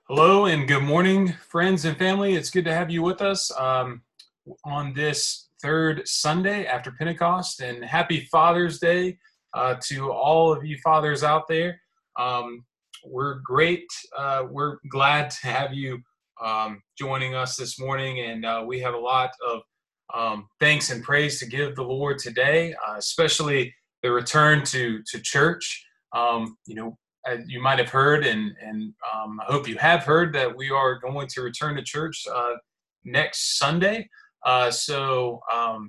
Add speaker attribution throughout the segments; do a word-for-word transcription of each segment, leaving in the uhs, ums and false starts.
Speaker 1: Hello and good morning, friends and family. It's good to have you with us um, on this third Sunday after Pentecost, and happy Father's Day uh, to all of you fathers out there. Um, we're great. Uh, we're glad to have you um, joining us this morning, and uh, we have a lot of um, thanks and praise to give the Lord today, uh, especially the return to to church. Um, you know, uh, you might have heard, and and um, I hope you have heard that we are going to return to church uh, next Sunday. Uh, so um,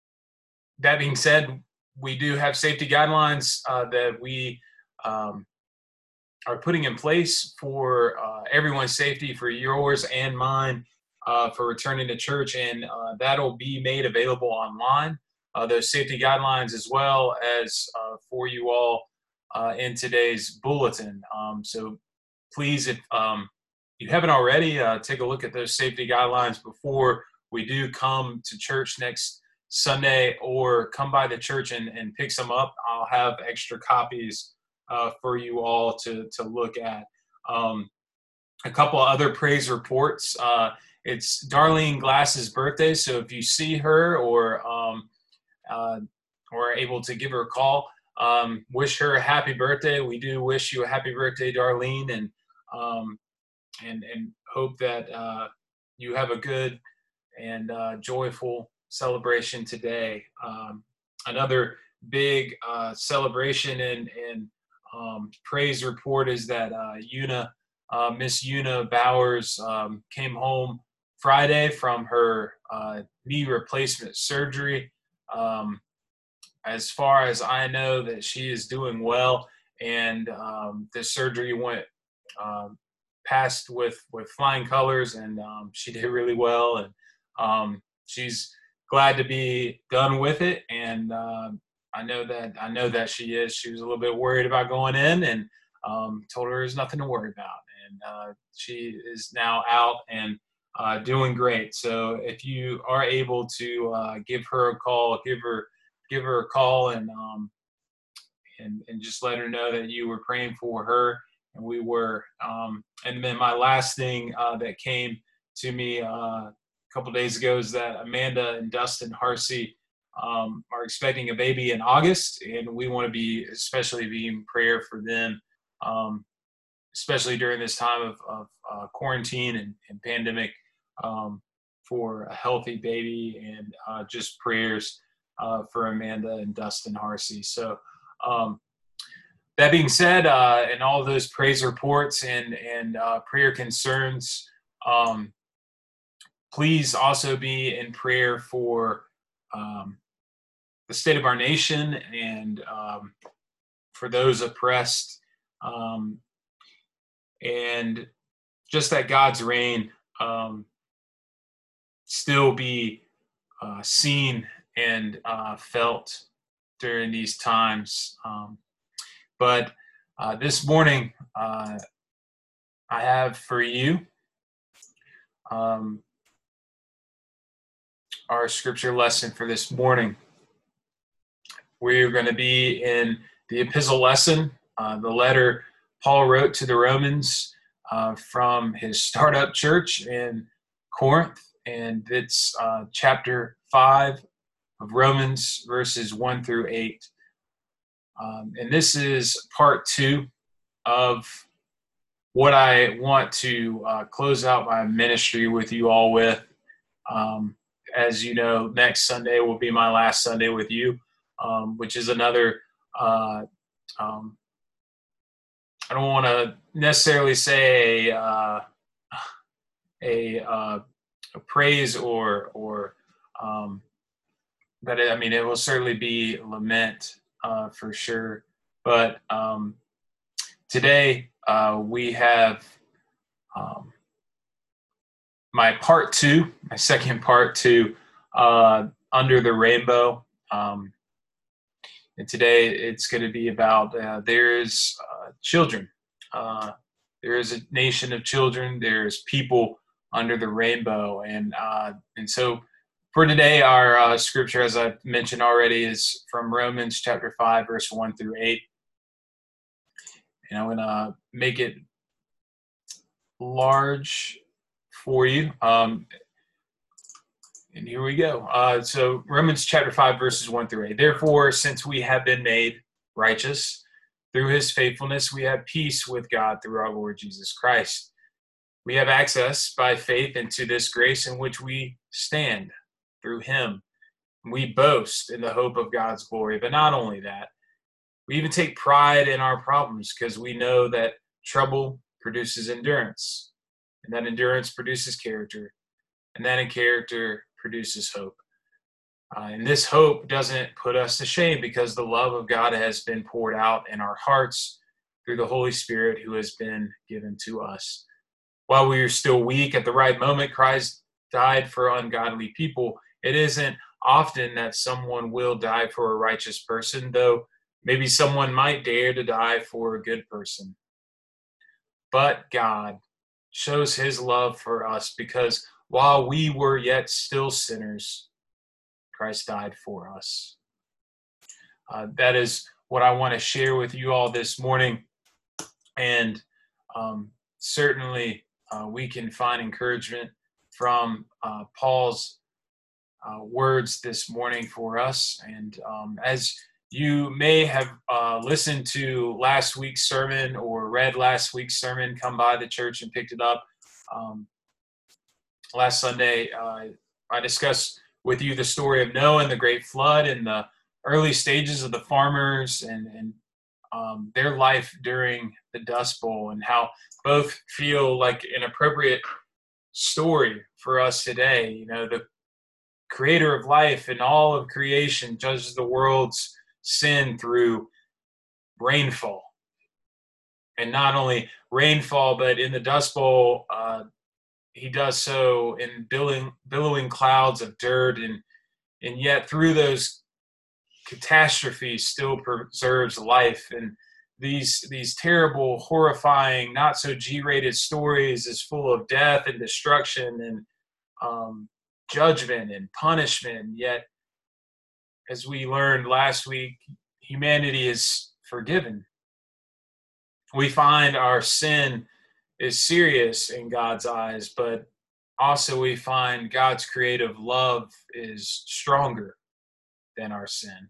Speaker 1: that being said, we do have safety guidelines uh, that we um, are putting in place for uh, everyone's safety, for yours and mine, uh, for returning to church, and uh, that'll be made available online. Uh, those safety guidelines, as well as uh, for you all uh, in today's bulletin. Um, so please, if um, you haven't already, uh, take a look at those safety guidelines before we do come to church next Sunday, or come by the church and, and pick some up. I'll have extra copies uh, for you all to, to look at. Um, a couple other praise reports. Uh, it's Darlene Glass's birthday, so if you see her or um, uh, or able to give her a call, um, wish her a happy birthday. We do wish you a happy birthday, Darlene, and um, and and hope that uh, you have a good and uh, joyful celebration today. Um, another big uh, celebration and and um, praise report is that uh, Una, uh, Miss Una Bowers, um, came home Friday from her uh, knee replacement surgery. Um, as far as I know, that she is doing well, and um, the surgery went um, passed with with flying colors, and um, she did really well, and um, she's glad to be done with it. And uh, I know that I know that she is. She was a little bit worried about going in, and um, told her there's nothing to worry about, and uh, she is now out and uh, doing great. So if you are able to uh, give her a call, give her give her a call and um, and and just let her know that you were praying for her, and we were. Um, and then my last thing uh, that came to me uh, a couple days ago is that Amanda and Dustin Harsey um, are expecting a baby in August, and we want to be especially be in prayer for them, um, especially during this time of, of uh, quarantine and, and pandemic, um, for a healthy baby, and uh, just prayers uh, for Amanda and Dustin Harsey. So um, that being said, uh, and all those praise reports and, and uh, prayer concerns, um, please also be in prayer for um, the state of our nation, and um, for those oppressed, um, and just that God's reign um, still be uh, seen and uh, felt during these times. Um, but uh, this morning, uh, I have for you um, our scripture lesson for this morning. We're going to be in the epistle lesson, uh, the letter Paul wrote to the Romans uh, from his startup church in Corinth, and it's uh, chapter five of Romans, verses one through eight. Um, and this is part two of what I want to uh, close out my ministry with you all with. Um, as you know, next Sunday will be my last Sunday with you, um, which is another, uh, um, I don't want to necessarily say a, uh, a, uh, a praise or, or um, but it, I mean, it will certainly be lament uh, for sure. But um, today uh, we have um, my part two, my second part to uh, Under the Rainbow. Um, and today it's going to be about uh, there's uh, children. Uh, there is a nation of children. There's people under the rainbow. And, uh, and so for today, our uh, scripture, as I mentioned already, is from Romans chapter five, verse one through eight. And I'm going to make it large for you. Um, and here we go. Uh, so Romans chapter five, verses one through eight. Therefore, since we have been made righteous through his faithfulness, we have peace with God through our Lord Jesus Christ. We have access by faith into this grace in which we stand through him. We boast in the hope of God's glory, but not only that, we even take pride in our problems because we know that trouble produces endurance, and that endurance produces character, and that in character produces hope. Uh, and this hope doesn't put us to shame because the love of God has been poured out in our hearts through the Holy Spirit who has been given to us. While we are still weak, at the right moment, Christ died for ungodly people. It isn't often that someone will die for a righteous person, though maybe someone might dare to die for a good person. But God shows his love for us because while we were yet still sinners, Christ died for us. Uh, that is what I want to share with you all this morning. And um, certainly uh, we can find encouragement from uh, Paul's uh, words this morning for us. And um, as you may have uh, listened to last week's sermon or read last week's sermon, come by the church and picked it up. Um, last Sunday, uh, I discussed with you the story of Noah and the great flood and the early stages of the farmers and, and um, their life during the Dust Bowl, and how both feel like an appropriate story for us today. You know, the creator of life and all of creation judges the world's sin through rainfall. And not only rainfall, but in the Dust Bowl, uh, he does so in billowing, billowing clouds of dirt, and and yet through those catastrophes still preserves life. And these these terrible, horrifying, not so G-rated stories is full of death and destruction and um, judgment and punishment. Yet, as we learned last week, humanity is forgiven. We find our sin is serious in God's eyes, but also we find God's creative love is stronger than our sin.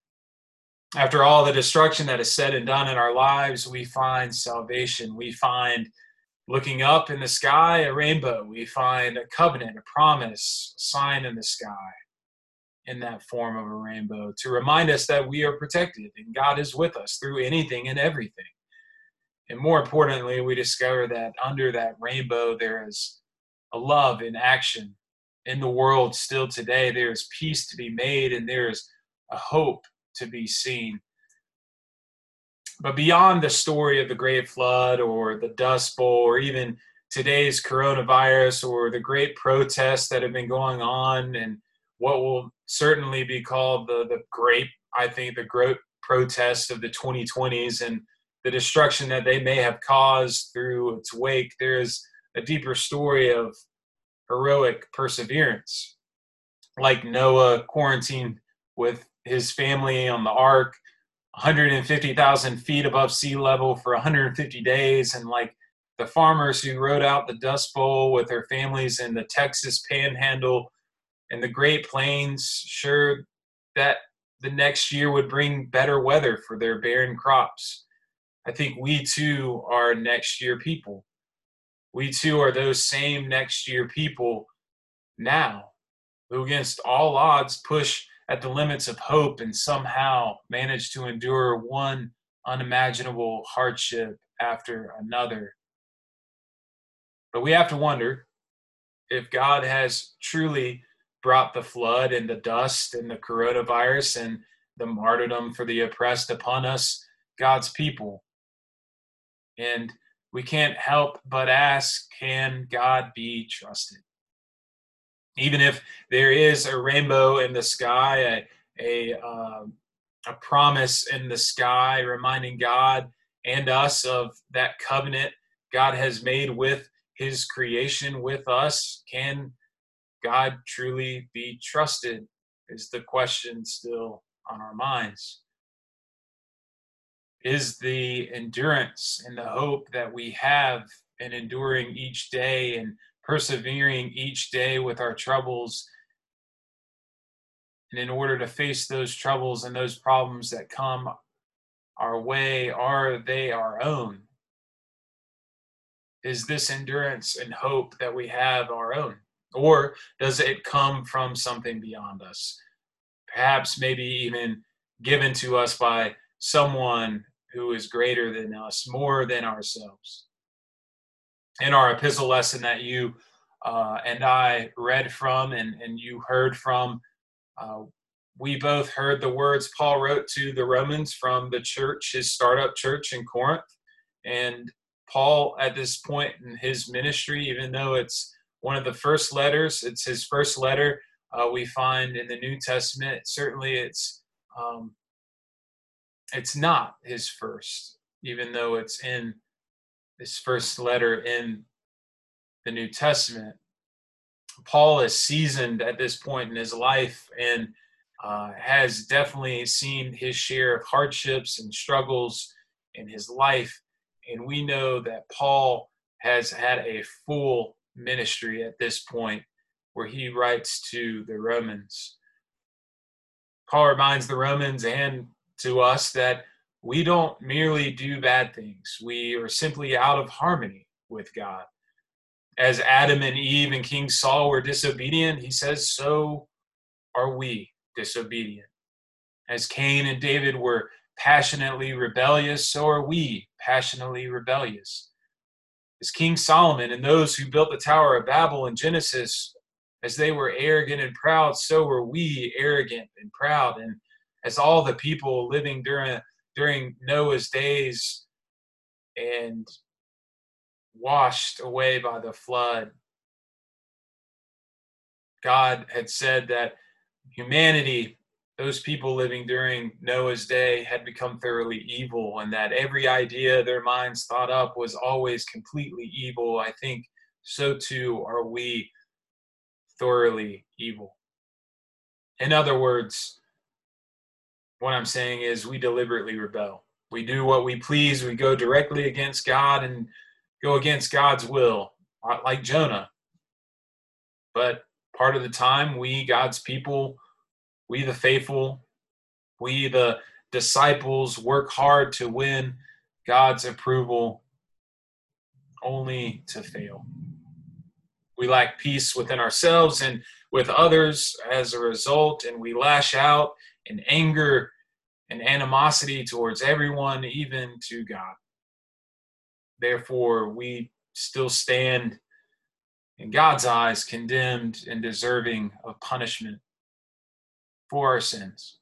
Speaker 1: After all the destruction that is said and done in our lives, we find salvation. We find, looking up in the sky, a rainbow. We find a covenant, a promise, a sign in the sky in that form of a rainbow to remind us that we are protected and God is with us through anything and everything. And more importantly, we discover that under that rainbow, there is a love in action. In the world still today, there is peace to be made and there is a hope to be seen. But beyond the story of the Great Flood or the Dust Bowl or even today's coronavirus or the great protests that have been going on and what will certainly be called the, the great, I think, the great protest of the twenty twenties and the destruction that they may have caused through its wake, there is a deeper story of heroic perseverance. Like Noah quarantined with his family on the ark, one hundred fifty thousand feet above sea level for one hundred fifty days, and like the farmers who rode out the Dust Bowl with their families in the Texas Panhandle and the Great Plains, sure that the next year would bring better weather for their barren crops. I think we too are next year people. We too are those same next year people now who against all odds push at the limits of hope and somehow manage to endure one unimaginable hardship after another. But we have to wonder if God has truly brought the flood and the dust and the coronavirus and the martyrdom for the oppressed upon us, God's people. And we can't help but ask, can God be trusted? Even if there is a rainbow in the sky, a, a, um, a promise in the sky reminding God and us of that covenant God has made with his creation with us, can God truly be trusted is the question still on our minds. Is the endurance and the hope that we have and enduring each day and persevering each day with our troubles. And in order to face those troubles and those problems that come our way, are they our own? Is this endurance and hope that we have our own? Or does it come from something beyond us? Perhaps maybe even given to us by someone who is greater than us, more than ourselves. In our epistle lesson that you uh, and I read from and, and you heard from, uh, we both heard the words Paul wrote to the Romans from the church, his startup church in Corinth. And Paul, at this point in his ministry, even though it's one of the first letters, it's his first letter uh, we find in the New Testament. Certainly it's um, it's not his first, even though it's in his first letter in the New Testament. Paul is seasoned at this point in his life and uh, has definitely seen his share of hardships and struggles in his life. And we know that Paul has had a full ministry at this point where he writes to the Romans. Paul reminds the Romans and to us that we don't merely do bad things. We are simply out of harmony with God. As Adam and Eve and King Saul were disobedient, he says, so are we disobedient. As Cain and David were passionately rebellious, so are we passionately rebellious. As King Solomon and those who built the Tower of Babel in Genesis, as they were arrogant and proud, so were we arrogant and proud. And as all the people living during during Noah's days and washed away by the flood, God had said that humanity, those people living during Noah's day, had become thoroughly evil, and that every idea their minds thought up was always completely evil. I think so too are we, thoroughly evil. In other words, what I'm saying is we deliberately rebel. We do what we please. We go directly against God and go against God's will, like Jonah. But part of the time, we, God's people, we the faithful, we the disciples, work hard to win God's approval, only to fail. We lack peace within ourselves and with others as a result, and we lash out in anger and animosity towards everyone, even to God. Therefore, we still stand in God's eyes condemned and deserving of punishment for our sins.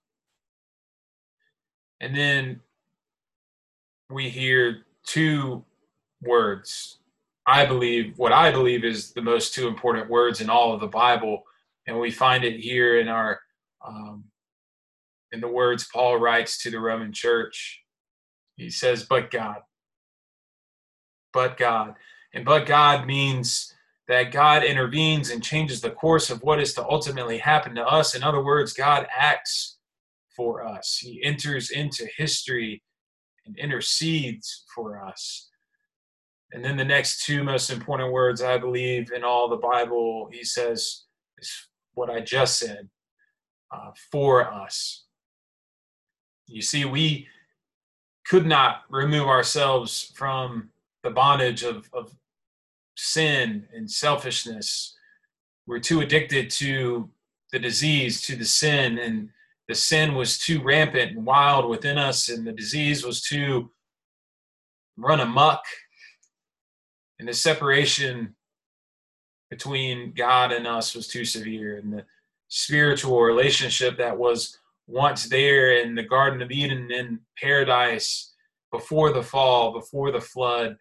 Speaker 1: And then we hear two words. I believe, what I believe is the most two important words in all of the Bible, and we find it here in our um, in the words Paul writes to the Roman church. He says, but God. But God. And but God means that God intervenes and changes the course of what is to ultimately happen to us. In other words, God acts for us. He enters into history and intercedes for us. And then the next two most important words, I believe, in all the Bible, he says, is what I just said, uh, for us. You see, we could not remove ourselves from the bondage of, of sin and selfishness. We're too addicted to the disease, to the sin, and the sin was too rampant and wild within us, and the disease was too run amok. And the separation between God and us was too severe. And the spiritual relationship that was once there in the Garden of Eden in paradise before the fall, before the flood,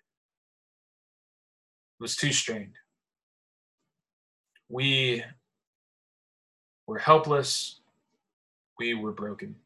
Speaker 1: was too strained. We were helpless. We were broken.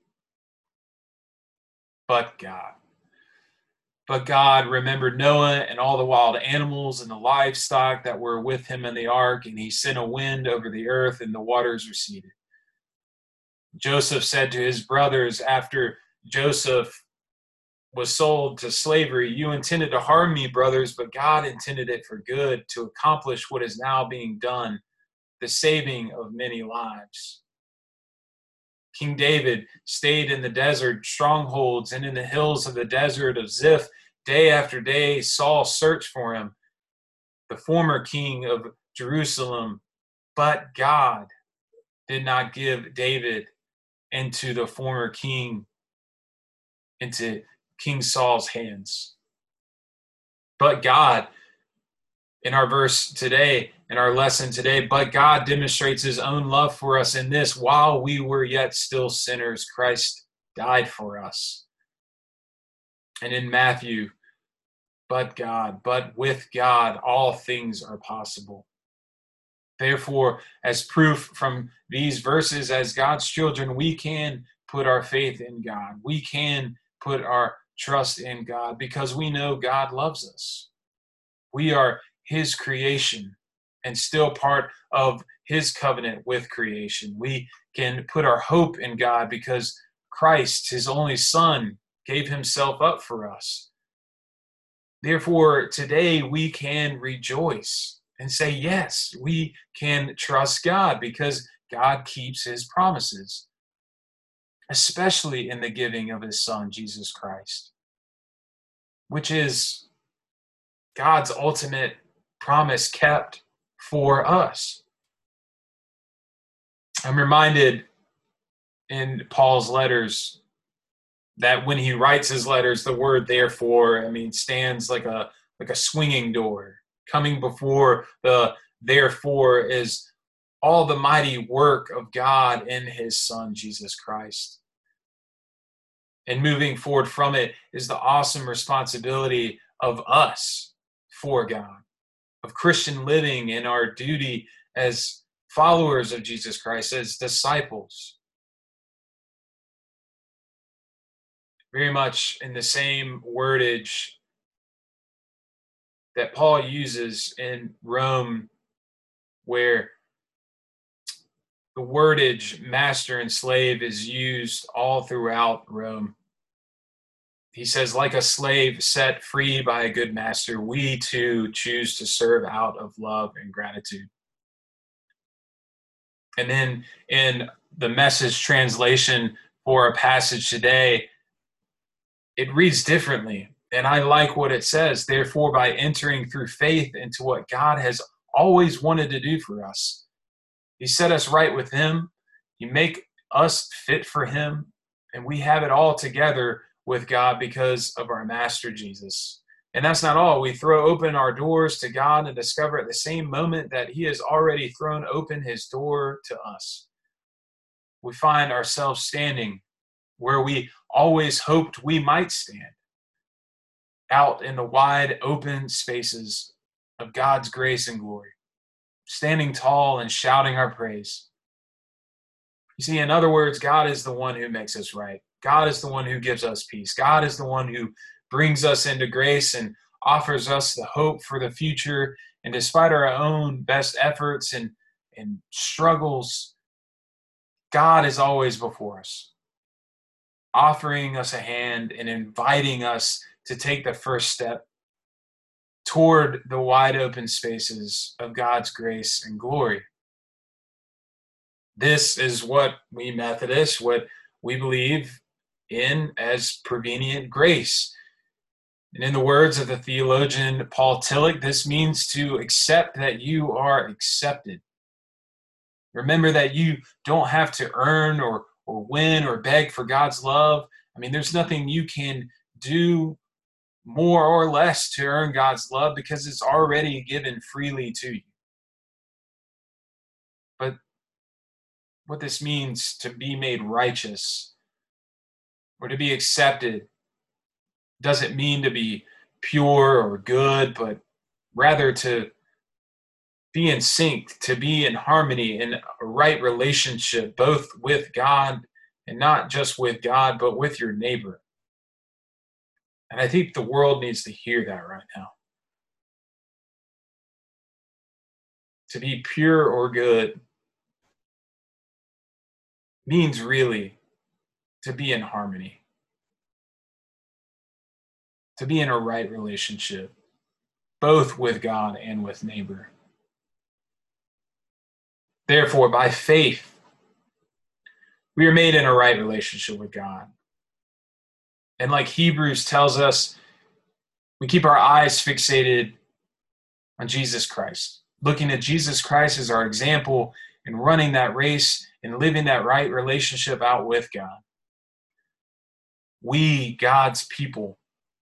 Speaker 1: But God. But God remembered Noah and all the wild animals and the livestock that were with him in the ark, and he sent a wind over the earth, and the waters receded. Joseph said to his brothers after Joseph was sold to slavery. You intended to harm me, brothers, but God intended it for good, to accomplish what is now being done, the saving of many lives. King David stayed in the desert strongholds and in the hills of the desert of Ziph. Day after day, Saul searched for him, the former king of Jerusalem. But God did not give David into the former king, into King Saul's hands. But God, in our verse today, in our lesson today, but God demonstrates his own love for us in this: while we were yet still sinners, Christ died for us. And in Matthew, but God, but with God, all things are possible. Therefore, as proof from these verses, as God's children, we can put our faith in God. We can put our trust in God because we know God loves us. We are his creation and still part of his covenant with creation. We can put our hope in God because Christ, his only son, gave himself up for us. Therefore, today we can rejoice and say, yes, we can trust God because God keeps his promises, especially in the giving of his son, Jesus Christ, which is God's ultimate promise kept for us. I'm reminded in Paul's letters that when he writes his letters, the word therefore, I mean, stands like a like a swinging door. Coming before the therefore is all the mighty work of God in his son, Jesus Christ. And moving forward from it is the awesome responsibility of us for God, of Christian living and our duty as followers of Jesus Christ, as disciples. Very much in the same wordage that Paul uses in Rome, where the wordage master and slave is used all throughout Rome. He says, like a slave set free by a good master, we too choose to serve out of love and gratitude. And then in the Message translation for a passage today, it reads differently. And I like what it says. Therefore, by entering through faith into what God has always wanted to do for us, he set us right with him. He make us fit for him. And we have it all together with God because of our Master Jesus. And that's not all. We throw open our doors to God and discover at the same moment that he has already thrown open his door to us. We find ourselves standing where we always hoped we might stand, out in the wide open spaces of God's grace and glory, standing tall and shouting our praise. You see, in other words, God is the one who makes us right. God is the one who gives us peace. God is the one who brings us into grace and offers us the hope for the future. And despite our own best efforts and, and struggles, God is always before us, offering us a hand and inviting us to take the first step toward the wide open spaces of God's grace and glory. This is what we Methodists, what we believe in as prevenient grace. And in the words of the theologian Paul Tillich, this means to accept that you are accepted. Remember that you don't have to earn or, or win or beg for God's love. I mean, there's nothing you can do more or less to earn God's love because it's already given freely to you. But what this means to be made righteous or to be accepted doesn't mean to be pure or good, but rather to be in sync, to be in harmony, in a right relationship, both with God and not just with God, but with your neighbor. And I think the world needs to hear that right now. To be pure or good means really to be in harmony. to be in a right relationship, both with God and with neighbor. Therefore, by faith, we are made in a right relationship with God. And like Hebrews tells us, we keep our eyes fixated on Jesus Christ, looking at Jesus Christ as our example and running that race and living that right relationship out with God. We, God's people,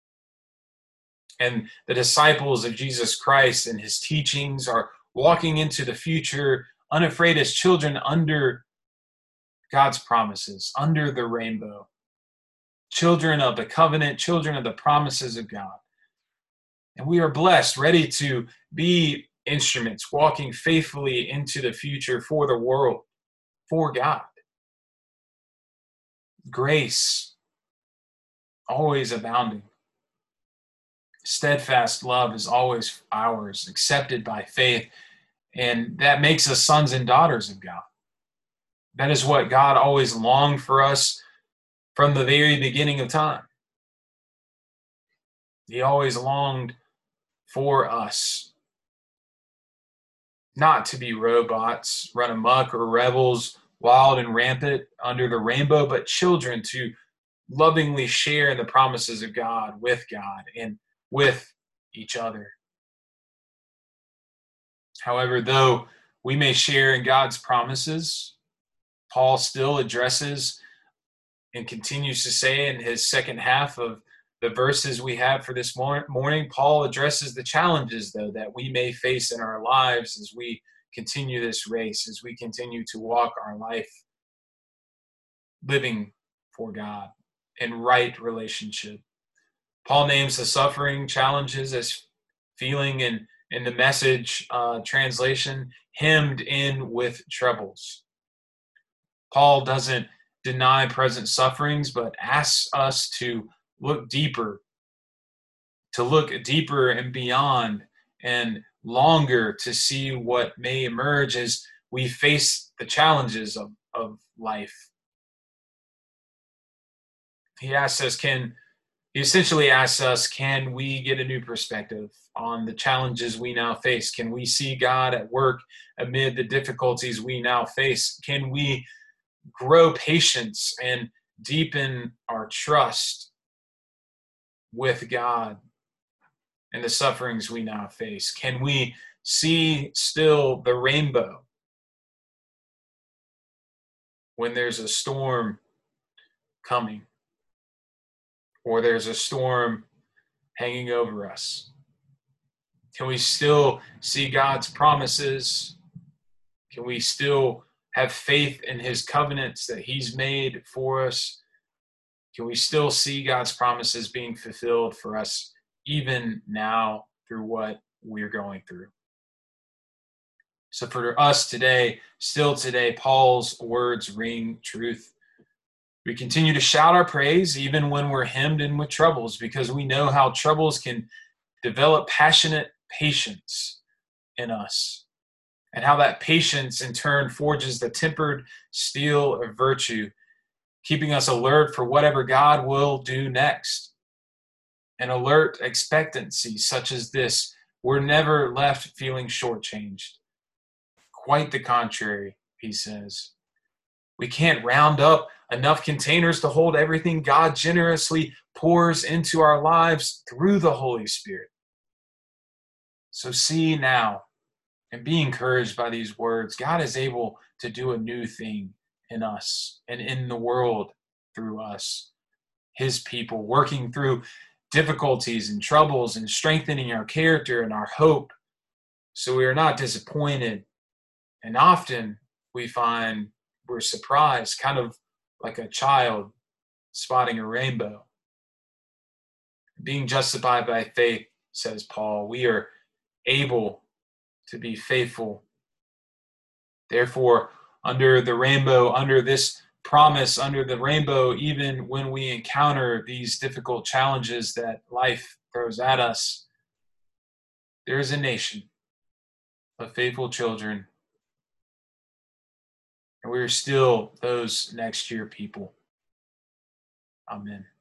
Speaker 1: and the disciples of Jesus Christ and his teachings are walking into the future unafraid as children under God's promises, under the rainbow. Children of the covenant, children of the promises of God. And we are blessed, ready to be instruments, walking faithfully into the future for the world, for God. Grace, always abounding. Steadfast love is always ours, accepted by faith. And that makes us sons and daughters of God. That is what God always longed for us from the very beginning of time. He always longed for us not to be robots, run amok, or rebels, wild and rampant under the rainbow, but children to lovingly share in the promises of God, with God, and with each other. However, though we may share in God's promises, Paul still addresses and continues to say in his second half of the verses we have for this morning, Paul addresses the challenges, though, that we may face in our lives as we continue this race, as we continue to walk our life living for God in right relationship. Paul names the suffering challenges as feeling in, in the Message uh, translation, hemmed in with troubles. Paul doesn't deny present sufferings, but asks us to look deeper, to look deeper and beyond and longer to see what may emerge as we face the challenges of, of life. He asks us, can, he essentially asks us, can we get a new perspective on the challenges we now face? Can we see God at work amid the difficulties we now face? Can we grow patience and deepen our trust with God and the sufferings we now face? Can we see still the rainbow when there's a storm coming or there's a storm hanging over us? Can we still see God's promises? Can we still have faith in his covenants that he's made for us? Can we still see God's promises being fulfilled for us even now through what we're going through? So for us today, still today, Paul's words ring truth. We continue to shout our praise even when we're hemmed in with troubles, because we know how troubles can develop passionate patience in us, and how that patience in turn forges the tempered steel of virtue, keeping us alert for whatever God will do next. An alert expectancy such as this, we're never left feeling shortchanged. Quite the contrary, he says. We can't round up enough containers to hold everything God generously pours into our lives through the Holy Spirit. So see now and be encouraged by these words. God is able to do a new thing in us and in the world through us, his people, working through difficulties and troubles and strengthening our character and our hope so we are not disappointed. And often we find we're surprised, kind of like a child spotting a rainbow. Being justified by faith, says Paul, we are able to be faithful. Therefore, under the rainbow, under this promise, under the rainbow, even when we encounter these difficult challenges that life throws at us, there is a nation of faithful children, and we are still those next year people. Amen.